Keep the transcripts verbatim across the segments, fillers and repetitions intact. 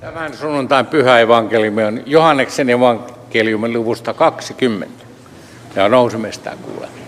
Tämän sunnuntain pyhä evankeliumi on Johanneksen evankeliumin luvusta kaksikymmentä. Ja nousemme sitä kuulemaan.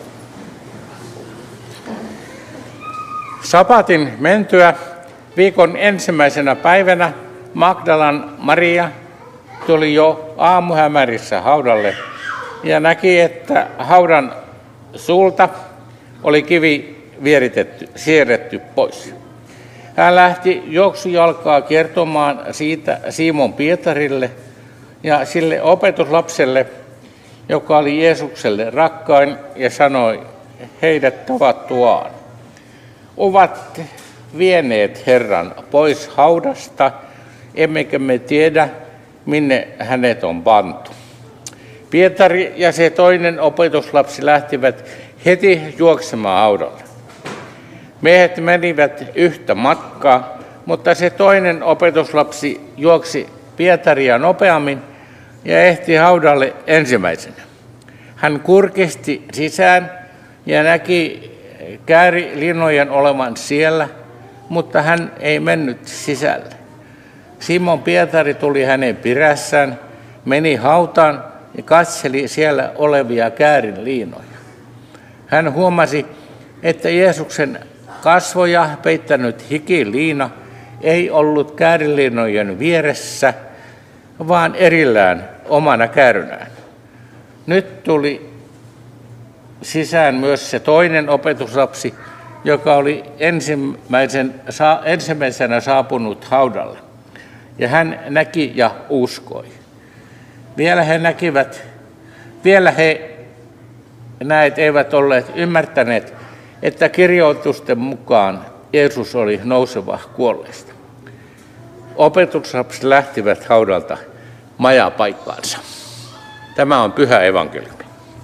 Sabatin mentyä viikon ensimmäisenä päivänä Magdalan Maria tuli jo aamuhämärissä haudalle ja näki, että haudan suulta oli kivi vieritetty, siirretty pois. Hän lähti juoksujalkaa kertomaan siitä Simon Pietarille ja sille opetuslapselle, joka oli Jeesukselle rakkain, ja sanoi heidät tavattuaan: ovat vieneet Herran pois haudasta, emmekä me tiedä, minne hänet on pantu. Pietari ja se toinen opetuslapsi lähtivät heti juoksemaan haudalle. Miehet menivät yhtä matkaa, mutta se toinen opetuslapsi juoksi Pietaria nopeammin ja ehti haudalle ensimmäisenä. Hän kurkisti sisään ja näki käärilinojen olevan siellä, mutta hän ei mennyt sisälle. Simon Pietari tuli hänen perässään, meni hautaan ja katseli siellä olevia käärinliinoja. Hän huomasi, että Jeesuksen kasvoja peittänyt hikiliina ei ollut käärilinojen vieressä, vaan erillään omana käärynään. Nyt tuli sisään myös se toinen opetuslapsi, joka oli ensimmäisen, ensimmäisenä saapunut haudalle. Ja hän näki ja uskoi. Vielä he näkivät, vielä he näet eivät olleet ymmärtäneet, että kirjoitusten mukaan Jeesus oli nouseva kuolleista. Opetuslapset lähtivät haudalta majapaikkaansa. Tämä on pyhä evankeliumi.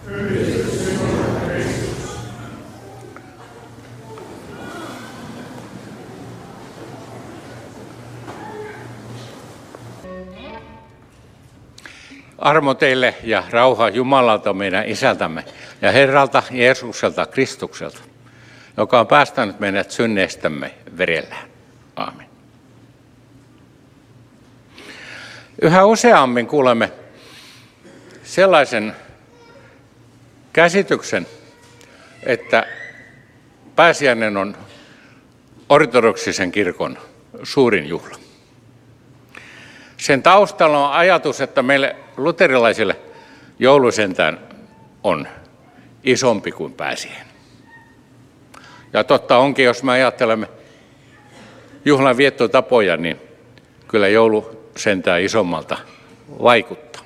Armo teille ja rauha Jumalalta, meidän Isältämme ja Herralta Jeesukselta Kristukselta, joka on päästänyt meidät synneistämme verellään. Aamen. Yhä useammin kuulemme sellaisen käsityksen, että pääsiäinen on ortodoksisen kirkon suurin juhla. Sen taustalla on ajatus, että meille luterilaisille joulu sentään on isompi kuin pääsiäinen. Ja totta onkin, jos me ajattelemme juhlan viettotapoja, niin kyllä joulu sentään isommalta vaikuttaa.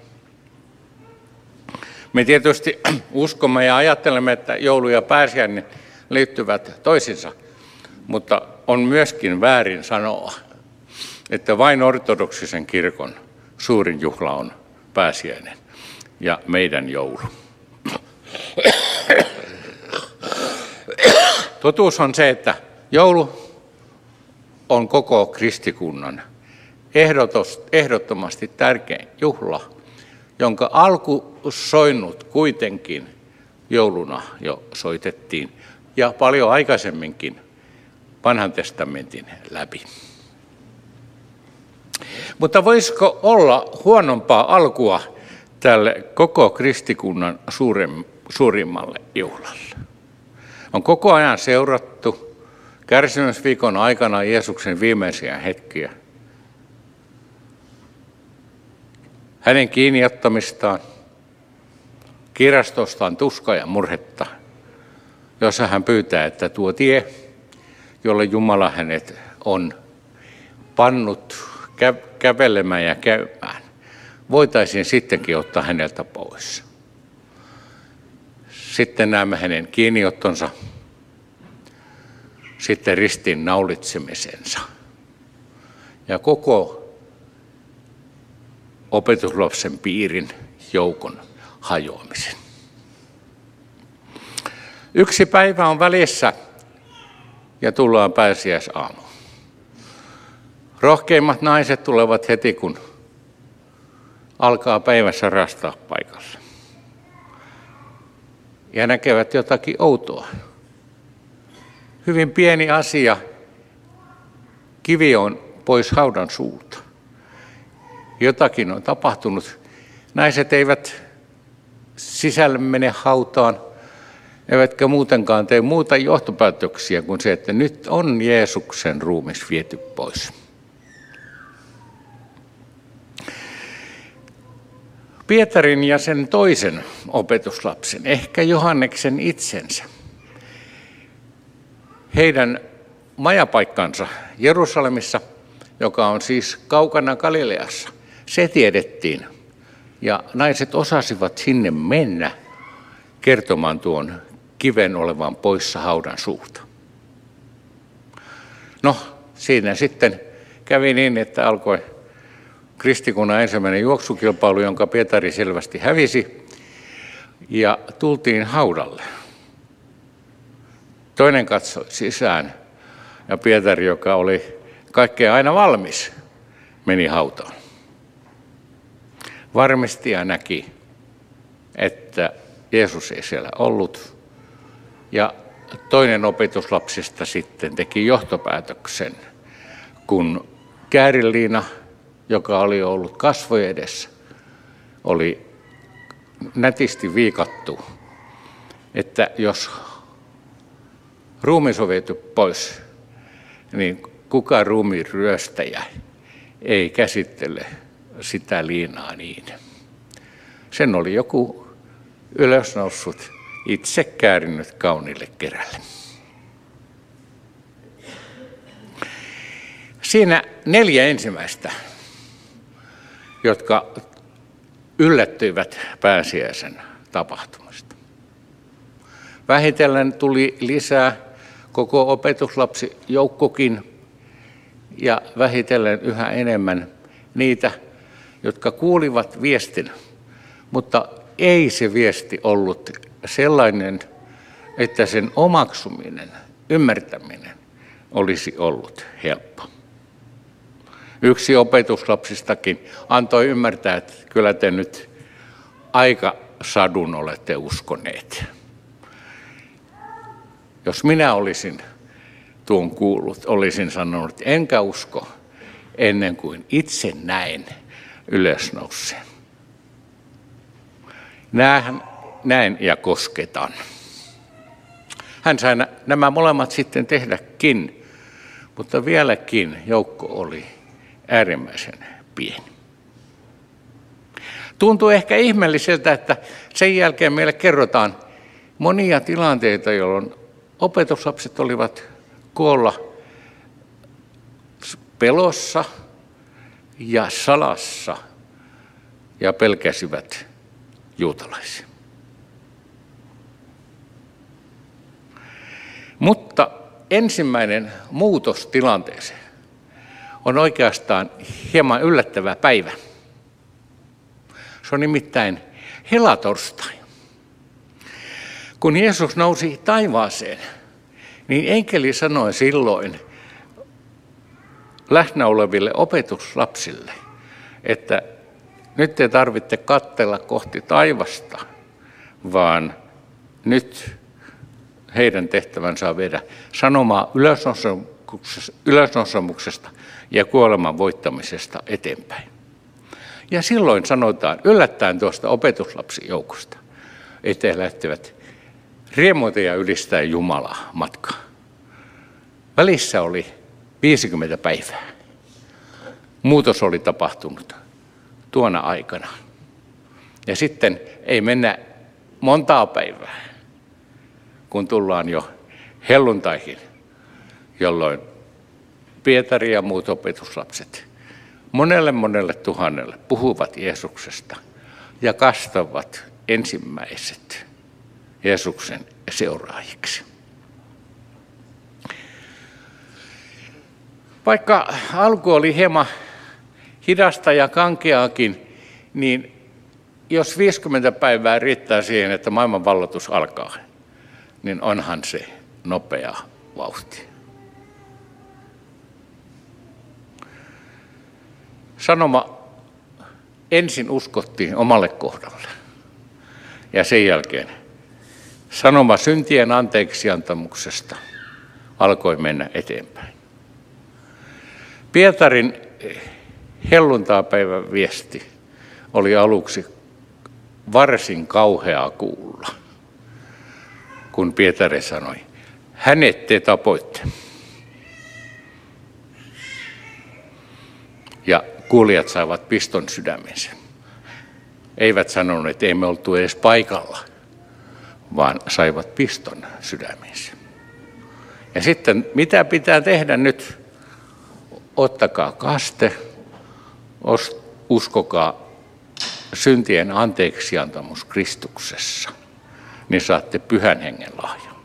Me tietysti uskomme ja ajattelemme, että joulu ja pääsiäinen liittyvät toisiinsa, mutta on myöskin väärin sanoa, että vain ortodoksisen kirkon suurin juhla on pääsiäinen ja meidän joulu. Totuus on se, että joulu on koko kristikunnan ehdottomasti tärkein juhla, jonka alkusoinnut kuitenkin jouluna jo soitettiin ja paljon aikaisemminkin Vanhan testamentin läpi. Mutta voisiko olla huonompaa alkua tälle koko kristikunnan suurimmalle juhlalle? On koko ajan seurattu kärsimysviikon aikana Jeesuksen viimeisiä hetkiä. Hänen kiinniottamistaan, kirastostaan tuskaa ja murhetta, jossa hän pyytää, että tuo tie, jolle Jumala hänet on pannut kävelemään ja käymään, voitaisiin sittenkin ottaa häneltä pois. Sitten näemme hänen kiinniottonsa, sitten ristiin naulitsemisensa ja koko opetuslapsen piirin joukon hajoamisen. Yksi päivä on välissä ja tullaan pääsiäisaamu. Rohkeimmat naiset tulevat heti, kun alkaa päivässä rastaa paikalla. Ja näkevät jotakin outoa. Hyvin pieni asia, kivi on pois haudan suulta. jotakin on tapahtunut. Naiset eivät sisälle mene hautaan, eivätkä muutenkaan tee muuta johtopäätöksiä kuin se, että nyt on Jeesuksen ruumis viety pois. Pietarin ja sen toisen opetuslapsen, ehkä Johanneksen itsensä, heidän majapaikkansa Jerusalemissa, joka on siis kaukana Galileassa, se tiedettiin. Ja naiset osasivat sinne mennä kertomaan tuon kiven olevan poissa haudan suuta. No, siinä sitten kävi niin, että alkoi kristikunnan ensimmäinen juoksukilpailu, jonka Pietari selvästi hävisi, ja tultiin haudalle. Toinen katsoi sisään, ja Pietari, joka oli kaikkea aina valmis, meni hautaan. Varmisti ja näki, että Jeesus ei siellä ollut, ja toinen opetuslapsista sitten teki johtopäätöksen, kun Kääriliina, joka oli ollut kasvojen edessä, oli nätisti viikattu, että jos ruumis on viety pois, niin kuka ruumiin ryöstäjä ei käsittele sitä liinaa niin. Sen oli joku ylösnoussut, itse käärinyt kauniille kerälle. Siinä neljä ensimmäistä, jotka yllättyivät pääsiäisen tapahtumasta. Vähitellen tuli lisää koko opetuslapsijoukkokin ja vähitellen yhä enemmän niitä, jotka kuulivat viestin, mutta ei se viesti ollut sellainen, että sen omaksuminen, ymmärtäminen olisi ollut helppo. Yksi opetuslapsistakin antoi ymmärtää, että kyllä te nyt aika sadun olette uskoneet. Jos minä olisin tuon kuullut, olisin sanonut, että enkä usko ennen kuin itse näin ylösnouseen. Näen, näen ja kosketan. Hän sai nämä molemmat sitten tehdäkin, mutta vieläkin joukko oli äärimmäisen pieni. Tuntuu ehkä ihmeelliseltä, että sen jälkeen meille kerrotaan monia tilanteita, jolloin opetuslapset olivat koolla pelossa ja salassa ja pelkäsivät juutalaisia. Mutta ensimmäinen muutos tilanteeseen on oikeastaan hieman yllättävä päivä. Se on nimittäin helatorstai. Kun Jeesus nousi taivaaseen, niin enkeli sanoi silloin läsnä oleville opetuslapsille, että nyt te tarvitse katsella kohti taivasta, vaan nyt heidän tehtävänsä on viedä sanomaa ylösnousumuksesta ja kuoleman voittamisesta eteenpäin. Ja silloin sanotaan yllättäen tuosta opetuslapsijoukosta, että he lähtevät riemuita ja ylistää Jumalaa matkaa. Välissä oli viisikymmentä päivää. Muutos oli tapahtunut tuona aikana. Ja sitten ei mennä montaa päivää, kun tullaan jo helluntaihin, jolloin Pietari ja muut opetuslapset monelle monelle tuhannelle puhuvat Jeesuksesta ja kastavat ensimmäiset Jeesuksen seuraajiksi. Vaikka alku oli hieman hidasta ja kankeaakin, niin jos viisikymmentä päivää riittää siihen, että maailman valloitus alkaa, niin onhan se nopea vauhti. Sanoma ensin uskottiin omalle kohdalle ja sen jälkeen sanoma syntien anteeksiantamuksesta alkoi mennä eteenpäin. Pietarin Helluntaipäivän viesti oli aluksi varsin kauheaa kuulla, kun Pietari sanoi, hänet te tapoitte. Ja kuulijat saivat piston sydämensä. Eivät sanoneet, että emme oltu edes paikalla, vaan saivat piston sydämensä. Ja sitten, mitä pitää tehdä nyt? Ottakaa kaste, uskokaa syntien anteeksiantamus Kristuksessa, niin saatte pyhän hengen lahjan.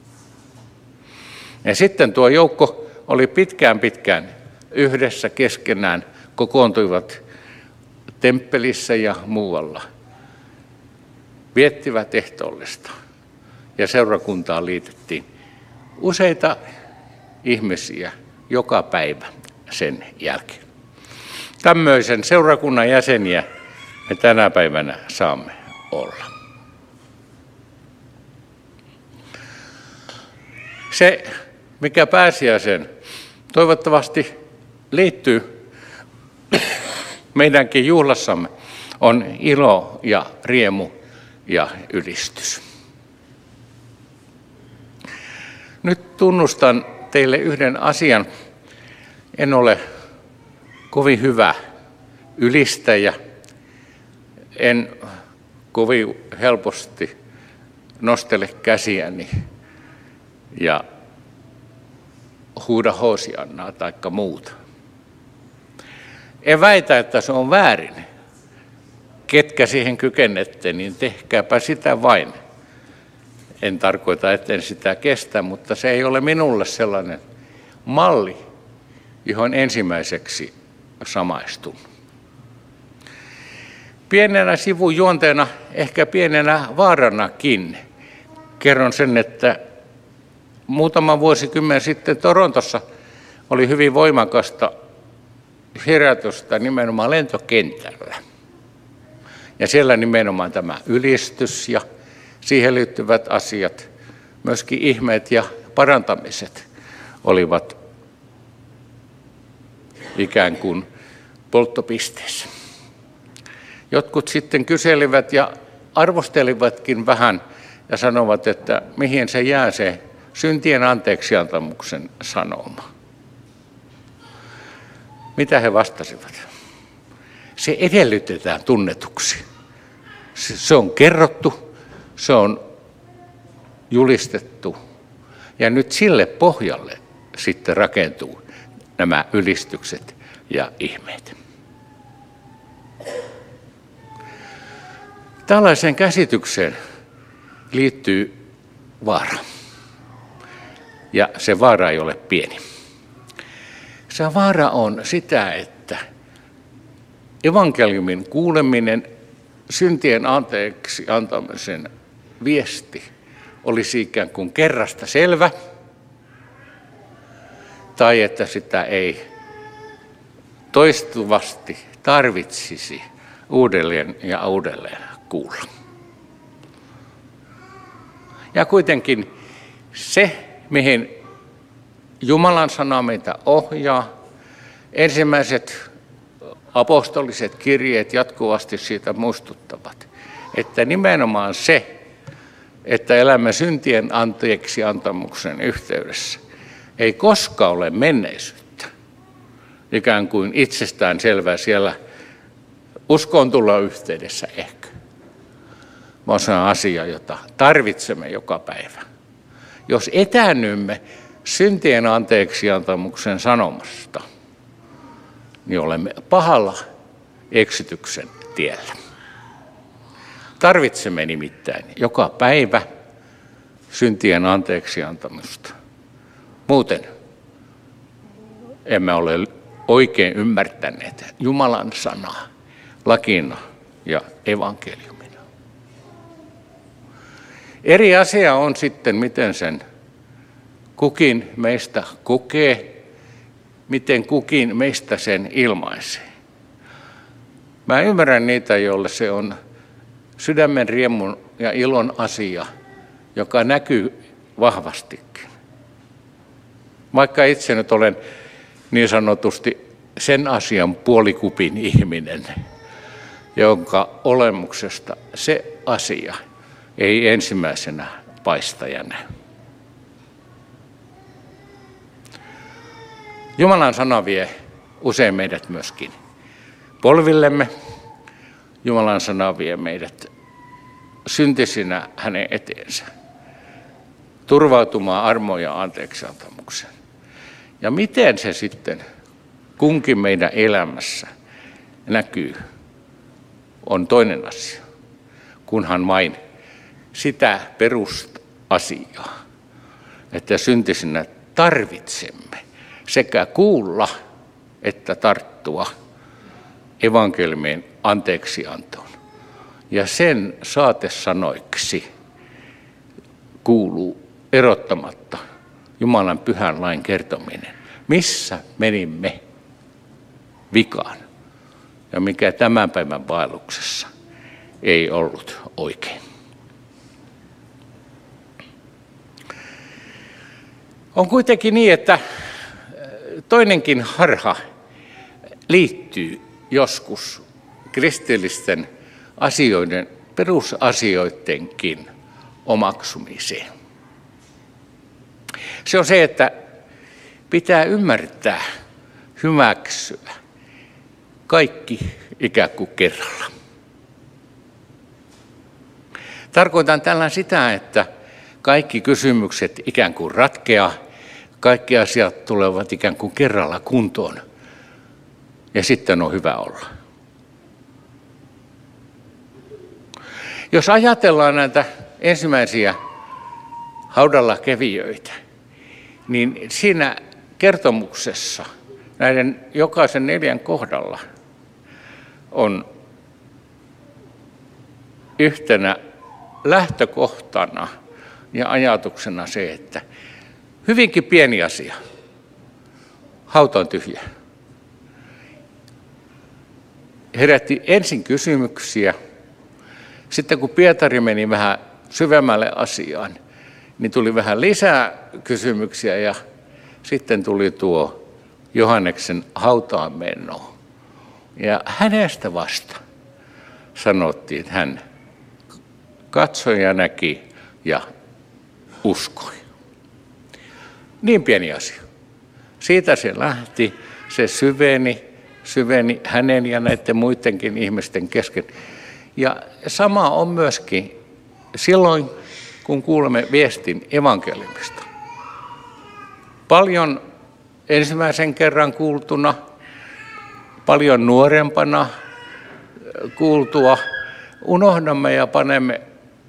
Ja sitten tuo joukko oli pitkään pitkään yhdessä keskenään, kokoontuivat temppelissä ja muualla. Viettivät ehtoollista ja seurakuntaan liitettiin useita ihmisiä joka päivä sen jälkeen. Tämmöisen seurakunnan jäseniä me tänä päivänä saamme olla. Se, mikä pääsiäiseen toivottavasti liittyy meidänkin juhlassamme, on ilo ja riemu ja ylistys. Nyt tunnustan teille yhden asian. En ole kovin hyvä ylistäjä. En kovin helposti nostele käsiäni ja huuda hoosiannaa tai muuta. En väitä, että se on väärin. Ketkä siihen kykennette, niin tehkääpä sitä vain. En tarkoita, etten sitä kestä, mutta se ei ole minulle sellainen malli, johon ensimmäiseksi samaistun. Pienenä sivujuonteena, ehkä pienenä vaaranakin, kerron sen, että muutama vuosikymmen sitten Torontossa oli hyvin voimakasta herätystä nimenomaan lentokentällä. Ja siellä nimenomaan tämä ylistys ja siihen liittyvät asiat, myöskin ihmeet ja parantamiset olivat ikään kuin polttopisteessä. Jotkut sitten kyselivät ja arvostelivatkin vähän ja sanovat, että mihin se jää se syntien anteeksiantamuksen sanoma. Mitä he vastasivat? Se edellytetään tunnetuksi. Se on kerrottu, se on julistettu ja nyt sille pohjalle sitten rakentuu nämä ylistykset ja ihmeet. Tällaiseen käsitykseen liittyy vaara. Ja se vaara ei ole pieni. Se vaara on sitä, että evankeliumin kuuleminen, syntien anteeksi antamisen viesti olisi ikään kuin kerrasta selvä, tai että sitä ei toistuvasti tarvitsisi uudelleen ja uudelleen kuulla. Ja kuitenkin se, mihin Jumalan sana meitä ohjaa, ensimmäiset apostoliset kirjeet jatkuvasti siitä muistuttavat, että nimenomaan se, että elämme syntien anteeksi antamuksen yhteydessä, ei koskaan ole menneisyyttä, ikään kuin itsestään selvää siellä uskon tulla yhteydessä ehkä, vaan se on asia, jota tarvitsemme joka päivä. Jos etäännymme syntien anteeksiantamuksen sanomasta, niin olemme pahalla eksytyksen tiellä. Tarvitsemme nimittäin joka päivä syntien anteeksiantamusta. Muuten emme ole oikein ymmärtäneet Jumalan sanaa lakina ja evankeliumina. Eri asia on sitten, miten sen kukin meistä kokee, miten kukin meistä sen ilmaisee. Mä ymmärrän niitä, joille se on sydämen riemun ja ilon asia, joka näkyy vahvastikin. Vaikka itse nyt olen niin sanotusti sen asian puolikupin ihminen, jonka olemuksesta se asia ei ensimmäisenä paistajana. Jumalan sana vie usein meidät myöskin polvillemme. Jumalan sana vie meidät syntisinä hänen eteensä, turvautumaan armoon ja anteeksiantamukseen. Ja miten se sitten kunkin meidän elämässä näkyy, on toinen asia, kunhan vain sitä perusasiaa, että syntisinä tarvitsemme sekä kuulla että tarttua evankeliumin anteeksiantoon. Ja sen saatesanoiksi kuuluu erottamatta Jumalan pyhän lain kertominen, missä menimme vikaan ja mikä tämän päivän vaelluksessa ei ollut oikein. On kuitenkin niin, että toinenkin harha liittyy joskus kristillisten asioiden, perusasioidenkin omaksumiseen. Se on se, että pitää ymmärtää, hyväksyä kaikki ikään kuin kerralla. Tarkoitan tällä sitä, että kaikki kysymykset ikään kuin ratkeaa, kaikki asiat tulevat ikään kuin kerralla kuntoon ja sitten on hyvä olla. Jos ajatellaan näitä ensimmäisiä haudalla kävijöitä, niin siinä kertomuksessa näiden jokaisen neljän kohdalla on yhtenä lähtökohtana ja ajatuksena se, että hyvinkin pieni asia, hauta on tyhjä. Herätti ensin kysymyksiä, sitten kun Pietari meni vähän syvemmälle asiaan, niin tuli vähän lisää kysymyksiä ja sitten tuli tuo Johanneksen hautaan meno. Ja hänestä vasta sanottiin, että hän katsoi ja näki ja uskoi. Niin pieni asia. Siitä se lähti, se syveni, syveni hänen ja näiden muidenkin ihmisten kesken. Ja sama on myöskin silloin, kun kuulemme viestin evankeliumista. Paljon ensimmäisen kerran kuultuna, paljon nuorempana kuultua, unohdamme ja panemme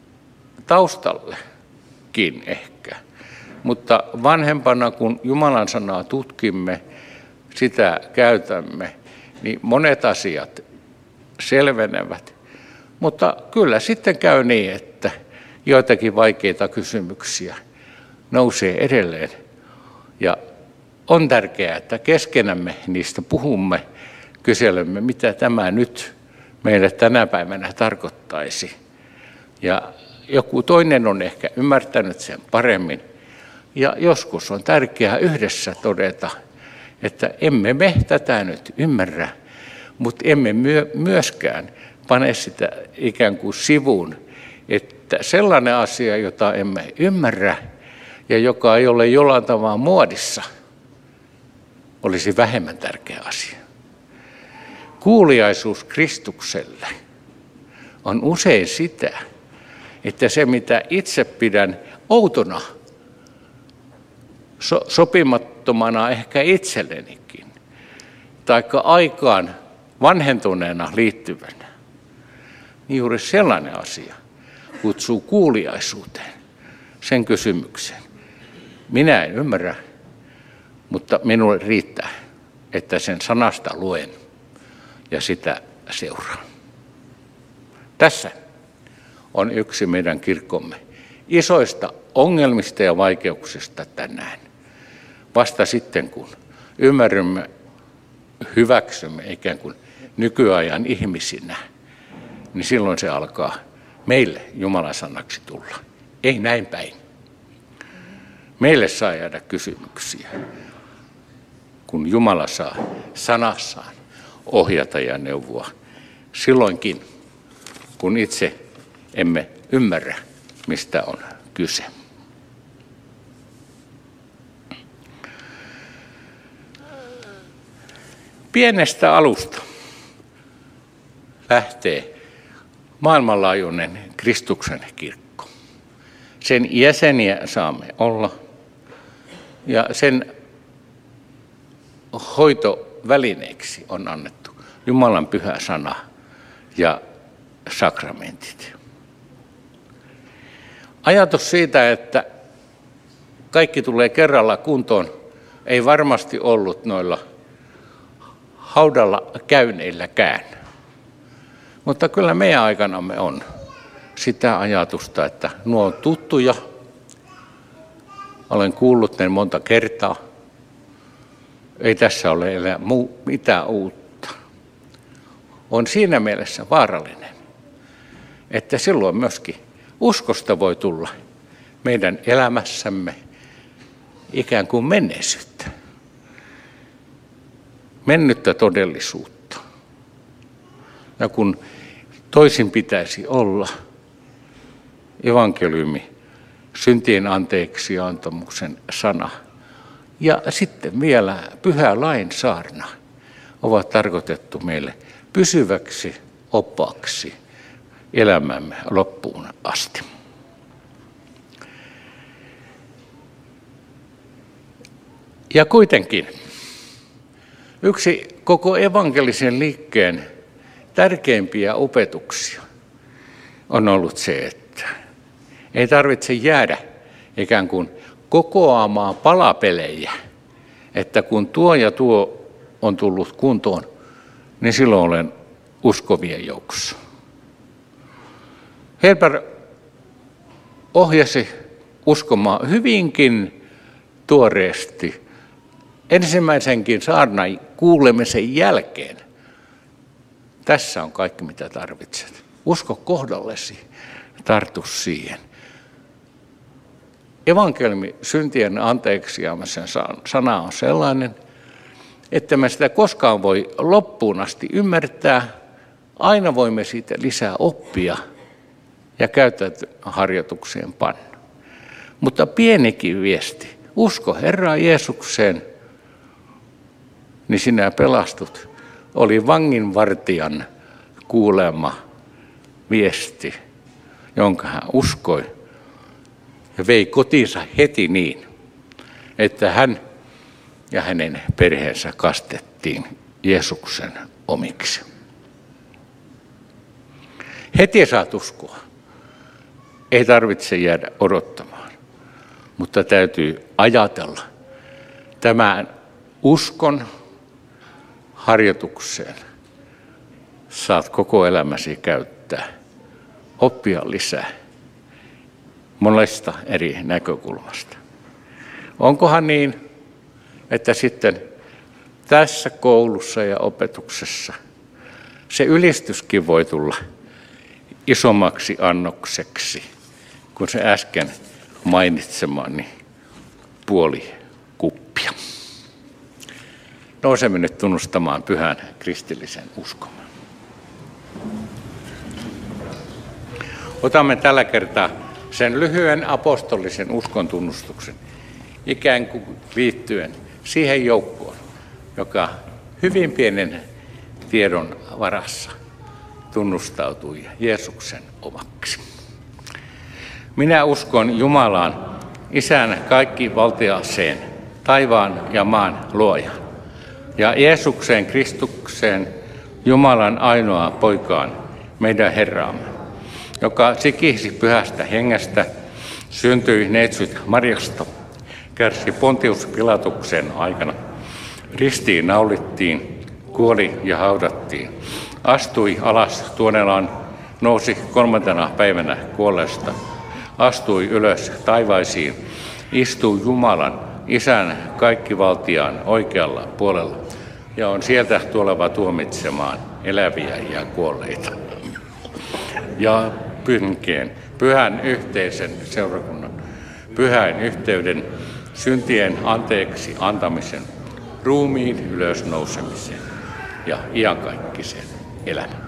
taustallekin ehkä. Mutta vanhempana, kun Jumalan sanaa tutkimme, sitä käytämme, niin monet asiat selvenevät. Mutta kyllä sitten käy niin, että joitakin vaikeita kysymyksiä nousee edelleen. Ja on tärkeää, että keskenämme niistä puhumme, kyselemme, mitä tämä nyt meille tänä päivänä tarkoittaisi. Ja joku toinen on ehkä ymmärtänyt sen paremmin. Ja joskus on tärkeää yhdessä todeta, että emme me tätä nyt ymmärrä, mutta emme myöskään pane sitä ikään kuin sivuun, että sellainen asia, jota emme ymmärrä ja joka ei ole jollain tavalla muodissa, olisi vähemmän tärkeä asia. Kuuliaisuus Kristukselle on usein sitä, että se mitä itse pidän outona, so- sopimattomana ehkä itsellenikin, taikka aikaan vanhentuneena liittyvänä, niin juuri sellainen asia kutsuu kuuliaisuuteen sen kysymyksen. Minä en ymmärrä, mutta minulle riittää, että sen sanasta luen ja sitä seuraan. Tässä on yksi meidän kirkkomme isoista ongelmista ja vaikeuksista tänään. Vasta sitten, kun ymmärrymme, hyväksymme ikään kuin nykyajan ihmisinä, niin silloin se alkaa meille Jumalan sanaksi tulla. Ei näin päin. Meille saa jäädä kysymyksiä. kun Jumala saa sanassaan ohjata ja neuvoa silloinkin, kun itse emme ymmärrä, mistä on kyse. Pienestä alusta lähtee maailmanlaajuinen Kristuksen kirkko. Sen jäseniä saamme olla ja sen hoitovälineeksi on annettu Jumalan pyhä sana ja sakramentit. Ajatus siitä, että kaikki tulee kerralla kuntoon, ei varmasti ollut noilla haudalla käyneilläkään. Mutta kyllä meidän aikanamme on sitä ajatusta, että nuo on tuttuja. Olen kuullut ne monta kertaa. Ei tässä ole enää mitään uutta. On siinä mielessä vaarallinen, että silloin myöskin uskosta voi tulla meidän elämässämme ikään kuin menneisyyttä. Mennyttä todellisuutta. Ja kun toisin pitäisi olla, evankeliumi, syntien anteeksiantamuksen sana ja sitten vielä pyhä lain saarna ovat tarkoitettu meille pysyväksi opaksi elämämme loppuun asti. Ja kuitenkin yksi koko evankelisen liikkeen tärkeimpiä opetuksia on ollut se, että ei tarvitse jäädä ikään kuin kokoamaan palapelejä, että kun tuo ja tuo on tullut kuntoon, niin silloin olen uskovien joukossa. Helper ohjasi uskomaan hyvinkin tuoreesti ensimmäisenkin saarnan kuulemisen jälkeen. Tässä on kaikki, mitä tarvitset. Usko kohdallesi, tartu siihen. Evankeliumi syntien anteeksiantamisen sana on sellainen, että me sitä koskaan voi loppuun asti ymmärtää. Aina voimme siitä lisää oppia ja käyttöharjoitukseen panna. Mutta pienikin viesti, usko Herraan Jeesukseen, niin sinä pelastut, oli vanginvartijan kuulema viesti, jonka hän uskoi ja vei kotiinsa heti niin, että hän ja hänen perheensä kastettiin Jeesuksen omiksi. Heti saat uskoa. Ei tarvitse jäädä odottamaan, mutta täytyy ajatella tämän uskon harjoitukseen. Saat koko elämäsi käyttää, oppia lisää monesta eri näkökulmasta. Onkohan niin, että sitten tässä koulussa ja opetuksessa se ylistyskin voi tulla isommaksi annokseksi kuin se äsken mainitsemani puoli kuppia. Nousemme nyt tunnustamaan pyhän kristillisen uskon. Otamme tällä kertaa sen lyhyen apostolisen uskon tunnustuksen ikään kuin liittyen siihen joukkoon, joka hyvin pienen tiedon varassa tunnustautui Jeesuksen omaksi. Minä uskon Jumalaan, Isän kaikkivaltiaseen, taivaan ja maan luojan, ja Jeesukseen Kristukseen, Jumalan ainoa poikaan, meidän Herraamme, joka sikisi pyhästä hengestä, syntyi neitsyt Marjasta, kärsi Pontius Pilatuksen aikana, ristiin naulittiin, kuoli ja haudattiin, astui alas tuonelaan, nousi kolmantena päivänä kuolleesta, astui ylös taivaisiin, istui Jumalan, Isän kaikkivaltiaan oikealla puolella ja on sieltä tuleva tuomitsemaan eläviä ja kuolleita. Ja pynkeen, pyhän yhteisen seurakunnan, pyhän yhteyden, syntien anteeksi antamisen, ruumiin ylösnousemiseen ja iankaikkiseen elämään.